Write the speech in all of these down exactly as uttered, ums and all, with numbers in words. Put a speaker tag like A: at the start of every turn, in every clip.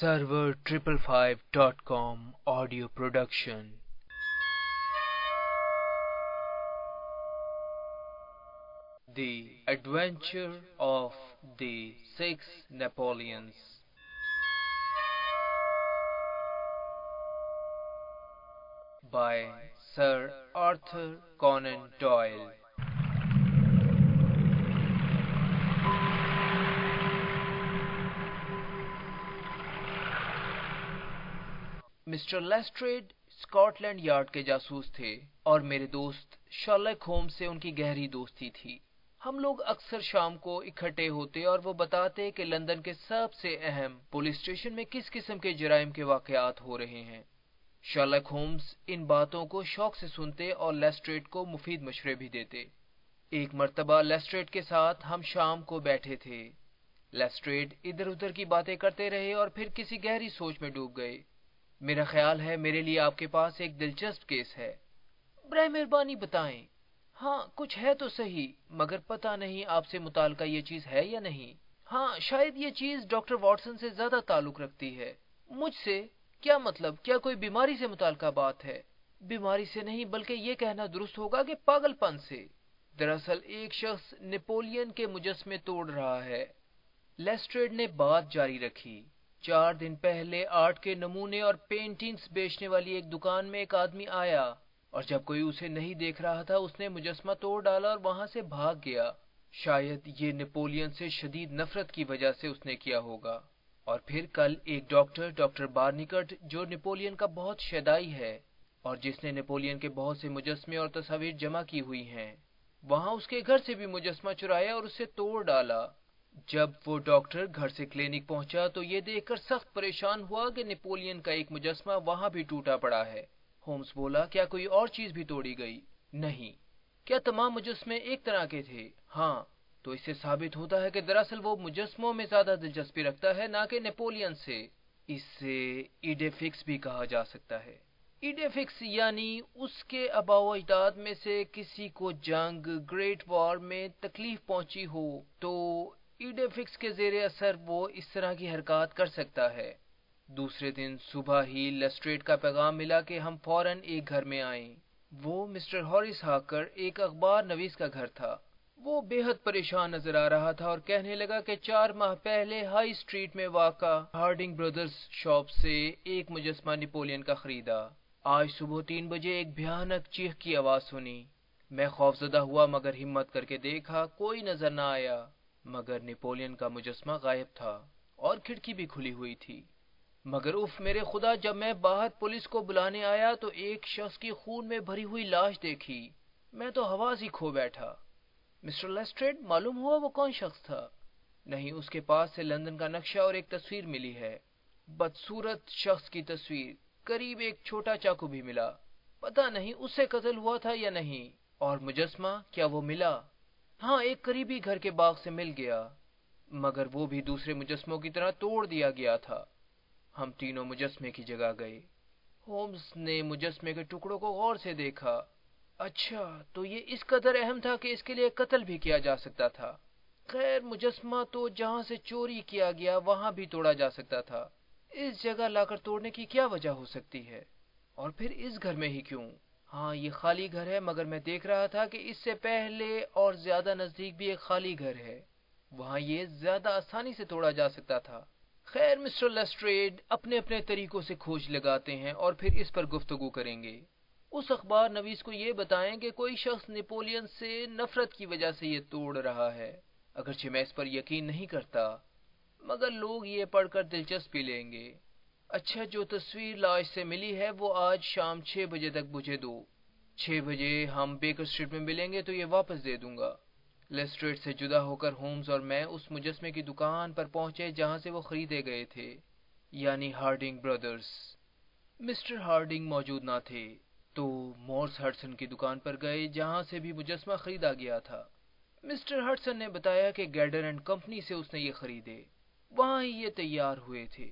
A: Server five five five dot com audio production. The Adventure of the Six Napoleons by Sir Arthur Conan Doyle. Mister Lestrade Scotland Yard के जासूस थे और मेरे दोस्त Sherlock Holmes से उनकी गहरी दोस्ती थी। हम लोग अक्सर शाम को इकट्ठे होते और वो बताते कि लंदन के सबसे अहम पुलिस स्टेशन में किस किस्म के जराइम के वाकयात हो रहे हैं। शर्लक होम्स इन बातों को शौक से सुनते और लेस्ट्रेड को मुफीद मशवरे भी देते। एक मर्तबा लेस्ट्रेड के साथ हम शाम को बैठे थे। लेस्ट्रेड इधर उधर की बातें करते रहे और फिर किसी गहरी सोच में डूब गए। मेरा ख्याल है मेरे लिए आपके पास एक दिलचस्प केस है। बराए मेहरबानी बताएं। हाँ, कुछ है तो सही, मगर पता नहीं आपसे मुताल्लिका ये चीज है या नहीं। हाँ, शायद ये चीज डॉक्टर वॉटसन से ज्यादा ताल्लुक रखती है। मुझसे? क्या मतलब? क्या कोई बीमारी से मुताल्लिका बात है? बीमारी से नहीं, बल्कि ये कहना दुरुस्त होगा कि पागलपन से। दरअसल एक शख्स नेपोलियन के मुजस्मे तोड़ रहा है। लेस्ट्रेड ने बात जारी रखी। चार दिन पहले आर्ट के नमूने और पेंटिंग्स बेचने वाली एक दुकान में एक आदमी आया और जब कोई उसे नहीं देख रहा था उसने मुजस्मा तोड़ डाला और वहां से भाग गया। शायद ये नेपोलियन से शदीद नफरत की वजह से उसने किया होगा। और फिर कल एक डॉक्टर डॉक्टर बार्निकट, जो नेपोलियन का बहुत शैदाई है और जिसने नेपोलियन के बहुत से मुजस्मे और तस्वीर जमा की हुई हैं, वहां उसके घर से भी मुजस्मा चुराया और उसे तोड़ डाला। जब वो डॉक्टर घर से क्लिनिक पहुंचा तो ये देखकर सख्त परेशान हुआ कि नेपोलियन का एक मुजस्मा वहां भी टूटा पड़ा है। होम्स बोला, क्या कोई और चीज भी तोड़ी गई? नहीं। क्या तमाम मुजस्मे एक तरह के थे? हाँ। तो इससे साबित होता है कि दरअसल वो मुजस्मों में ज्यादा दिलचस्पी रखता है, ना कि नेपोलियन से। इससे इडेफिक्स भी कहा जा सकता है। इडेफिक्स यानी उसके आबाओ अजदाद में से किसी को जंग, ग्रेट वॉर में तकलीफ पहुंची हो तो इडेफिक्स के जेरे असर वो इस तरह की हरकत कर सकता है। दूसरे दिन सुबह ही लेस्ट्रेड का पैगाम मिला कि हम फौरन एक घर में आएं। वो मिस्टर हॉरिस हाकर, एक अखबार नवीस का घर था। वो बेहद परेशान नजर आ रहा था और कहने लगा कि चार माह पहले हाई स्ट्रीट में वाक़ा हार्डिंग ब्रदर्स शॉप से एक मुजस्मा नेपोलियन का खरीदा। आज सुबह तीन बजे एक भयानक चीख की आवाज सुनी। मैं खौफजदा हुआ मगर हिम्मत करके देखा, कोई नजर न आया, मगर नेपोलियन का मुजस्मा गायब था और खिड़की भी खुली हुई थी। मगर उफ मेरे खुदा, जब मैं बाहर पुलिस को बुलाने आया तो एक शख्स की खून में भरी हुई लाश देखी। मैं तो हवास ही खो बैठा। मिस्टर लेस्ट्रेड, मालूम हुआ वो कौन शख्स था? नहीं, उसके पास से लंदन का नक्शा और एक तस्वीर मिली है। बदसूरत शख्स की तस्वीर, करीब एक छोटा चाकू भी मिला। पता नहीं उससे कत्ल हुआ था या नहीं। और मुजस्मा, क्या वो मिला? हाँ, एक करीबी घर के बाग से मिल गया, मगर वो भी दूसरे मुजस्मों की तरह तोड़ दिया गया था। हम तीनों मुजस्मे की जगह गए। होम्स ने मुजस्मे के टुकड़ों को गौर से देखा। अच्छा, तो ये इस कदर अहम था कि इसके लिए कत्ल भी किया जा सकता था। खैर, मुजस्मा तो जहां से चोरी किया गया वहां भी तोड़ा जा सकता था। इस जगह लाकर तोड़ने की क्या वजह हो सकती है? और फिर इस घर में ही क्यों? हाँ, ये खाली घर है, मगर मैं देख रहा था कि इससे पहले और ज्यादा नजदीक भी एक खाली घर है। वहां ये ज्यादा आसानी से तोड़ा जा सकता था। खैर, मिस्टर लेस्ट्रेड अपने अपने तरीकों से खोज लगाते हैं और फिर इस पर गुफ्तगू करेंगे। उस अखबार नवीस को ये बताएं कि कोई शख्स नेपोलियन से नफरत की वजह से ये तोड़ रहा है। अगरचे मैं इस पर यकीन नहीं करता, मगर लोग ये पढ़कर दिलचस्पी लेंगे। अच्छा, जो तस्वीर लाश से मिली है वो आज शाम छह बजे तक मुझे दो। छह बजे हम बेकर स्ट्रीट में मिलेंगे तो ये वापस दे दूंगा। लेस्ट्रेड से जुदा होकर होम्स और मैं उस मुजस्मे की दुकान पर पहुंचे जहां से वो खरीदे गए थे, यानी हार्डिंग ब्रदर्स। मिस्टर हार्डिंग मौजूद ना थे तो मॉर्स हडसन की दुकान पर गए जहां से भी मुजस्मा खरीदा गया था। मिस्टर हडसन ने बताया कि गैडर एंड कंपनी से उसने ये खरीदे, वहां ही ये तैयार हुए थे।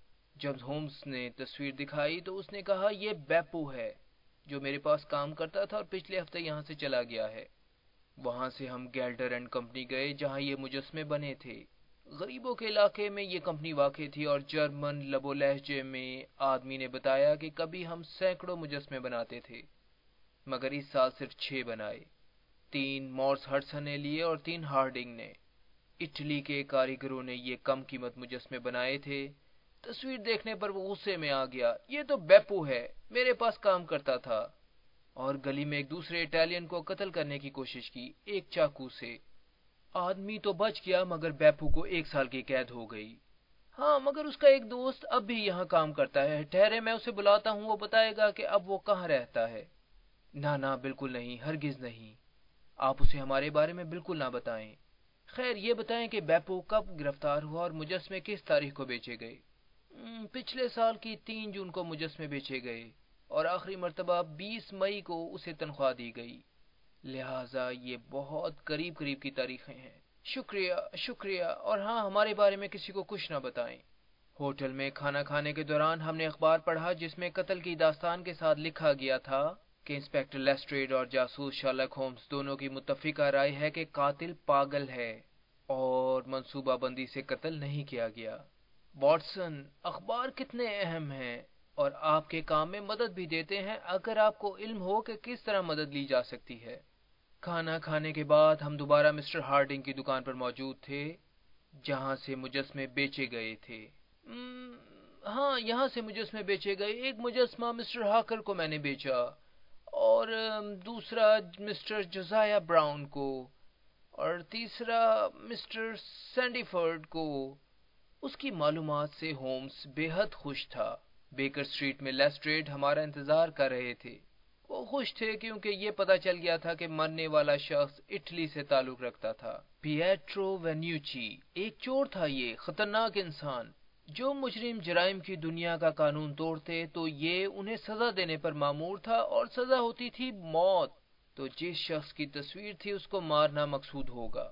A: जब होम्स ने तस्वीर दिखाई तो उसने कहा, ये बेपू है जो मेरे पास काम करता था और पिछले हफ्ते यहाँ से चला गया है। वहां से हम गैल्डर एंड कंपनी गए जहां ये मुजस्मे बने थे। غریبوں کے علاقے میں یہ کمپنی واقع تھی اور جرمن لبو لہجے میں آدمی نے بتایا کہ کبھی ہم سینکڑوں مجسمے بناتے تھے، مگر اس سال صرف چھ بنائے۔ تین مورس ہڈسن نے لیے اور تین ہارڈنگ نے۔ اٹلی کے کاریگروں نے یہ کم قیمت مجسمے بنائے تھے۔ تصویر دیکھنے پر وہ غصے میں آ گیا، یہ تو بیپو ہے، میرے پاس کام کرتا تھا، اور گلی میں ایک دوسرے اٹالین کو قتل کرنے کی کوشش کی، ایک چاقو سے۔ آدمی تو بچ گیا مگر بیپو کو ایک سال کی قید ہو گئی۔ ہاں، مگر اس کا ایک دوست اب بھی یہاں کام کرتا ہے، ٹھہرے میں اسے بلاتا ہوں، وہ بتائے گا کہ اب وہ کہاں رہتا ہے۔ نہ نہ، بالکل نہیں، ہرگز نہیں، آپ اسے ہمارے بارے میں بالکل نہ بتائیں۔ خیر یہ بتائیں کہ بیپو کب گرفتار ہوا اور مجسمے کس تاریخ کو بیچے گئے؟ پچھلے سال کی تین جون کو مجسمے بیچے گئے اور آخری مرتبہ بیس مئی کو اسے تنخواہ دی گئی، لہٰذا یہ بہت قریب قریب کی تاریخیں ہیں۔ شکریہ شکریہ، اور ہاں، ہمارے بارے میں کسی کو کچھ نہ بتائیں۔ ہوٹل میں کھانا کھانے کے دوران ہم نے اخبار پڑھا جس میں قتل کی داستان کے ساتھ لکھا گیا تھا کہ انسپیکٹر لیسٹریڈ اور جاسوس شارلک ہومز دونوں کی متفقہ رائے ہے کہ قاتل پاگل ہے اور منصوبہ بندی سے قتل نہیں کیا گیا۔ واٹسن، اخبار کتنے اہم ہیں اور آپ کے کام میں مدد بھی دیتے ہیں اگر آپ کو علم ہو کہ کس طرح مدد لی جا سکتی ہے۔ کھانا کھانے کے بعد ہم دوبارہ مسٹر ہارڈنگ کی دکان پر موجود تھے جہاں سے مجسمے بیچے گئے تھے۔ ہاں، یہاں سے مجسمے بیچے گئے۔ ایک مجسمہ مسٹر ہاکر کو میں نے بیچا اور دوسرا مسٹر جوزائے براؤن کو اور تیسرا مسٹر سینڈیفورڈ کو۔ اس کی معلومات سے ہومز بے حد خوش تھا۔ بیکر اسٹریٹ میں لیسٹریڈ ہمارا انتظار کر رہے تھے۔ وہ خوش تھے کیونکہ یہ پتا چل گیا تھا کہ مرنے والا شخص اٹلی سے تعلق رکھتا تھا۔ پیٹرو وینیوچی ایک چور تھا، یہ خطرناک انسان۔ جو مجرم جرائم کی دنیا کا قانون توڑتے تو یہ انہیں سزا دینے پر مامور تھا اور سزا ہوتی تھی موت۔ تو جس شخص کی تصویر تھی اس کو مارنا مقصود ہوگا،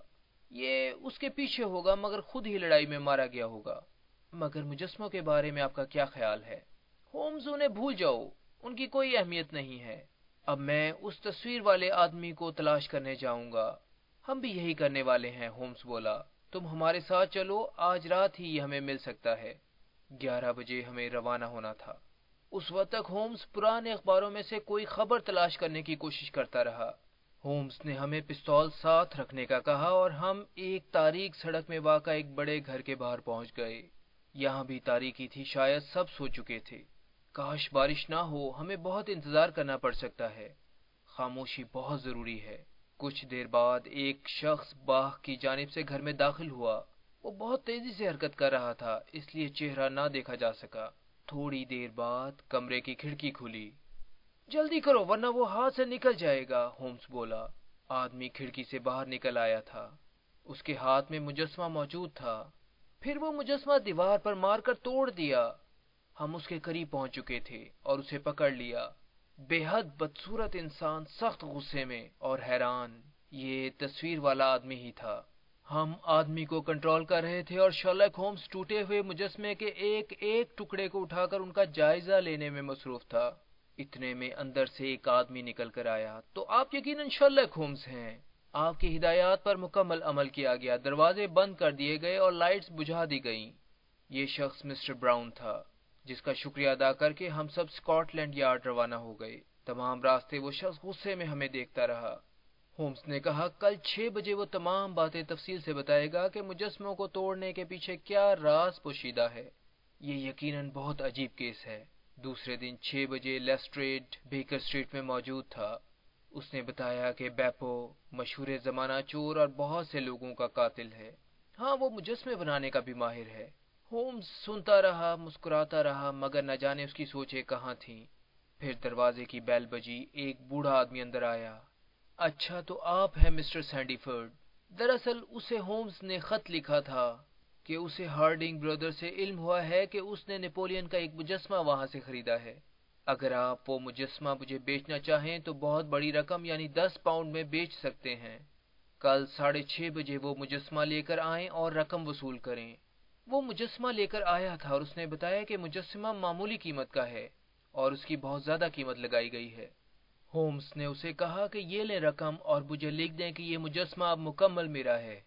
A: یہ اس کے پیچھے ہوگا مگر خود ہی لڑائی میں مارا گیا ہوگا۔ مگر مجسموں کے بارے میں آپ کا کیا خیال ہے؟ ہومز، انہیں بھول جاؤ، ان کی کوئی اہمیت نہیں ہے۔ اب میں اس تصویر والے آدمی کو تلاش کرنے جاؤں گا۔ ہم بھی یہی کرنے والے ہیں، ہومز بولا۔ تم ہمارے ساتھ چلو، آج رات ہی یہ ہمیں مل سکتا ہے۔ گیارہ بجے ہمیں روانہ ہونا تھا۔ اس وقت تک ہومز پرانے اخباروں میں سے کوئی خبر تلاش کرنے کی کوشش کرتا رہا۔ ہومز نے ہمیں پستول ساتھ رکھنے کا کہا اور ہم ایک تاریک سڑک میں واقع ایک بڑے گھر کے باہر پہنچ گئے۔ یہاں بھی تاریکی تھی، شاید سب سو چکے تھے۔ کاش بارش نہ ہو، ہمیں بہت انتظار کرنا پڑ سکتا ہے۔ خاموشی بہت ضروری ہے۔ کچھ دیر بعد ایک شخص باغ کی جانب سے گھر میں داخل ہوا۔ وہ بہت تیزی سے حرکت کر رہا تھا، اس لیے چہرہ نہ دیکھا جا سکا۔ تھوڑی دیر بعد کمرے کی کھڑکی کھلی۔ جلدی کرو ورنہ وہ ہاتھ سے نکل جائے گا، ہومز بولا۔ آدمی کھڑکی سے باہر نکل آیا تھا۔ اس کے ہاتھ میں مجسمہ موجود تھا۔ پھر وہ مجسمہ دیوار پر مار کر توڑ دیا۔ ہم اس کے قریب پہنچ چکے تھے اور اسے پکڑ لیا۔ بے حد بدصورت انسان، سخت غصے میں اور حیران۔ یہ تصویر والا آدمی ہی تھا۔ ہم آدمی کو کنٹرول کر رہے تھے اور شارلک ہومز ٹوٹے ہوئے مجسمے کے ایک ایک ٹکڑے کو اٹھا کر ان کا جائزہ لینے میں مصروف تھا۔ اتنے میں اندر سے ایک آدمی نکل کر آیا۔ تو آپ یقیناً شارلک ہومز ہیں۔ آپ کی ہدایات پر مکمل عمل کیا گیا، دروازے بند کر دیے گئے اور لائٹس بجھا دی گئیں۔ یہ شخص مسٹر براؤن تھا جس کا شکریہ ادا کر کے ہم سب اسکاٹ لینڈ یارڈ روانہ ہو گئے۔ تمام راستے وہ شخص غصے میں ہمیں دیکھتا رہا۔ ہومز نے کہا کل چھ بجے وہ تمام باتیں تفصیل سے بتائے گا کہ مجسموں کو توڑنے کے پیچھے کیا راز پوشیدہ ہے۔ یہ یقیناً بہت عجیب کیس ہے۔ دوسرے دن چھ بجے لیسٹریڈ بیکر اسٹریٹ میں موجود تھا۔ اس نے بتایا کہ بیپو مشہور زمانہ چور اور بہت سے لوگوں کا قاتل ہے۔ ہاں، وہ مجسمے بنانے کا بھی ماہر ہے۔ ہومز سنتا رہا، مسکراتا رہا، مگر نہ جانے اس کی سوچیں کہاں تھیں۔ پھر دروازے کی بیل بجی، ایک بوڑھا آدمی اندر آیا۔ اچھا، تو آپ ہیں مسٹر سینڈیفورڈ۔ دراصل اسے ہومز نے خط لکھا تھا کہ اسے ہارڈنگ برادر سے علم ہوا ہے کہ اس نے نیپولین کا ایک مجسمہ وہاں سے خریدا ہے۔ اگر آپ وہ مجسمہ مجھے بیچنا چاہیں تو بہت بڑی رقم یعنی دس پاؤنڈ میں بیچ سکتے ہیں۔ کل ساڑھے چھ بجے وہ مجسمہ لے کر آئیں اور رقم وصول کریں۔ وہ مجسمہ لے کر آیا تھا اور اس نے بتایا کہ مجسمہ معمولی قیمت کا ہے اور اس کی بہت زیادہ قیمت لگائی گئی ہے۔ ہومز نے اسے کہا کہ یہ لیں رقم اور مجھے لکھ دیں کہ یہ مجسمہ اب مکمل میرا ہے۔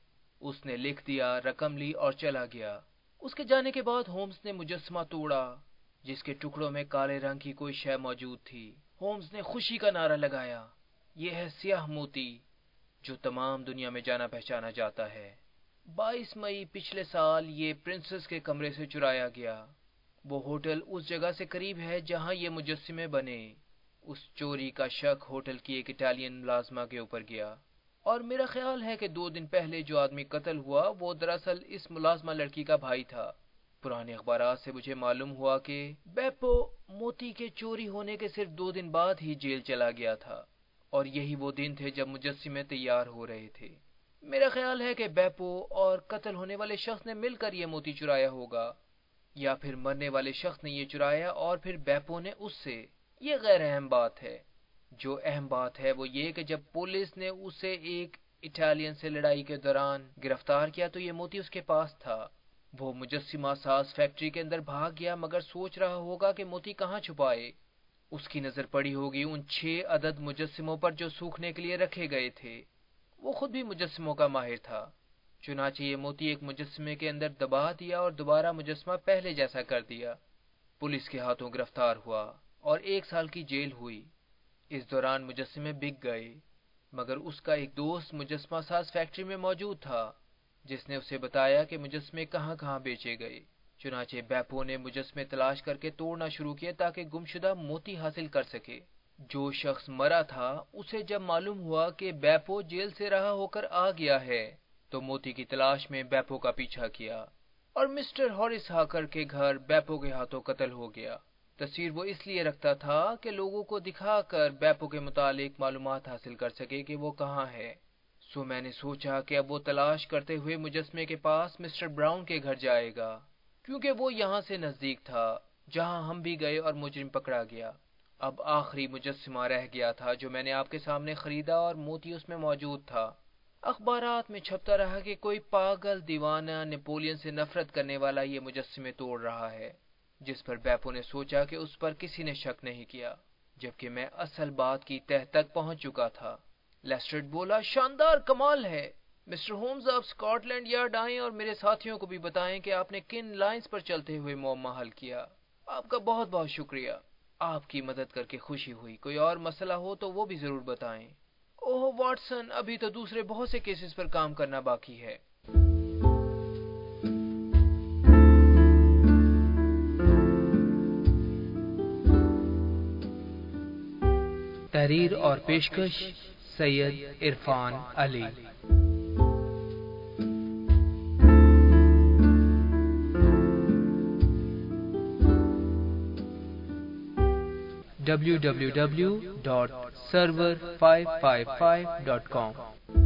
A: اس نے لکھ دیا، رقم لی اور چلا گیا۔ اس کے جانے کے بعد ہومز نے مجسمہ توڑا جس کے ٹکڑوں میں کالے رنگ کی کوئی شے موجود تھی۔ ہومز نے خوشی کا نعرہ لگایا، یہ ہے سیاہ موتی جو تمام دنیا میں جانا پہچانا جاتا ہے۔ بائیس مئی پچھلے سال یہ پرنسس کے کمرے سے چرایا گیا۔ وہ ہوٹل اس جگہ سے قریب ہے جہاں یہ مجسمے بنے۔ اس چوری کا شک ہوٹل کی ایک اٹالین ملازمہ کے اوپر گیا، اور میرا خیال ہے کہ دو دن پہلے جو آدمی قتل ہوا وہ دراصل اس ملازمہ لڑکی کا بھائی تھا۔ پرانے اخبارات سے مجھے معلوم ہوا کہ بیپو موتی کے چوری ہونے کے صرف دو دن بعد ہی جیل چلا گیا تھا، اور یہی وہ دن تھے جب مجسمے تیار ہو رہے تھے۔ میرا خیال ہے کہ بیپو اور قتل ہونے والے شخص نے مل کر یہ موتی چرایا ہوگا، یا پھر مرنے والے شخص نے یہ چرایا اور پھر بیپو نے اس سے۔ یہ غیر اہم بات ہے۔ جو اہم بات ہے وہ یہ کہ جب پولیس نے اسے ایک اٹالین سے لڑائی کے دوران گرفتار کیا تو یہ موتی اس کے پاس تھا۔ وہ مجسمہ ساز فیکٹری کے اندر بھاگ گیا، مگر سوچ رہا ہوگا کہ موتی کہاں چھپائے۔ اس کی نظر پڑی ہوگی ان چھ عدد مجسموں پر جو سوکھنے کے لیے رکھے گئے تھے۔ وہ خود بھی مجسموں کا ماہر تھا، چنانچہ یہ موتی ایک مجسمے کے اندر دبا دیا اور دوبارہ مجسمہ پہلے جیسا کر دیا۔ پولیس کے ہاتھوں گرفتار ہوا اور ایک سال کی جیل ہوئی۔ اس دوران مجسمے بک گئے، مگر اس کا ایک دوست مجسمہ ساز فیکٹری میں موجود تھا جس نے اسے بتایا کہ مجسمے کہاں کہاں بیچے گئے۔ چنانچہ بیپو نے مجسمے تلاش کر کے توڑنا شروع کیے تاکہ گمشدہ موتی حاصل کر سکے۔ جو شخص مرا تھا اسے جب معلوم ہوا کہ بیپو جیل سے رہا ہو کر آ گیا ہے تو موتی کی تلاش میں بیپو کا پیچھا کیا، اور مسٹر ہارس ہاکر کے گھر بیپو کے ہاتھوں قتل ہو گیا۔ تصویر وہ اس لیے رکھتا تھا کہ لوگوں کو دکھا کر بیپو کے متعلق معلومات حاصل کر سکے کہ وہ کہاں ہے۔ سو میں نے سوچا کہ اب وہ تلاش کرتے ہوئے مجسمے کے پاس مسٹر براؤن کے گھر جائے گا، کیونکہ وہ یہاں سے نزدیک تھا جہاں ہم بھی گئے اور مجرم پکڑا گیا۔ اب آخری مجسمہ رہ گیا تھا جو میں نے آپ کے سامنے خریدا اور موتی اس میں موجود تھا۔ اخبارات میں چھپتا رہا کہ کوئی پاگل دیوانہ نیپولین سے نفرت کرنے والا یہ مجسمے توڑ رہا ہے، جس پر بیپو نے سوچا کہ اس پر کسی نے شک نہیں کیا، جبکہ میں اصل بات کی تہہ تک پہنچ چکا تھا۔ لیسٹرڈ بولا، شاندار، کمال ہے۔ مسٹر ہومز، آپ اسکاٹ لینڈ یارڈ آئیں اور میرے ساتھیوں کو بھی بتائیں کہ آپ نے کن لائنز پر چلتے ہوئے معمہ حل کیا۔ آپ کا بہت بہت شکریہ۔ آپ کی مدد کر کے خوشی ہوئی۔ کوئی اور مسئلہ ہو تو وہ بھی ضرور بتائیں۔ اوہ واٹسن، ابھی تو دوسرے بہت سے کیسز پر کام کرنا باقی ہے۔
B: تحریر اور پیشکش Syed Irfan Ali. W W W dot Sarwar five five five dot کام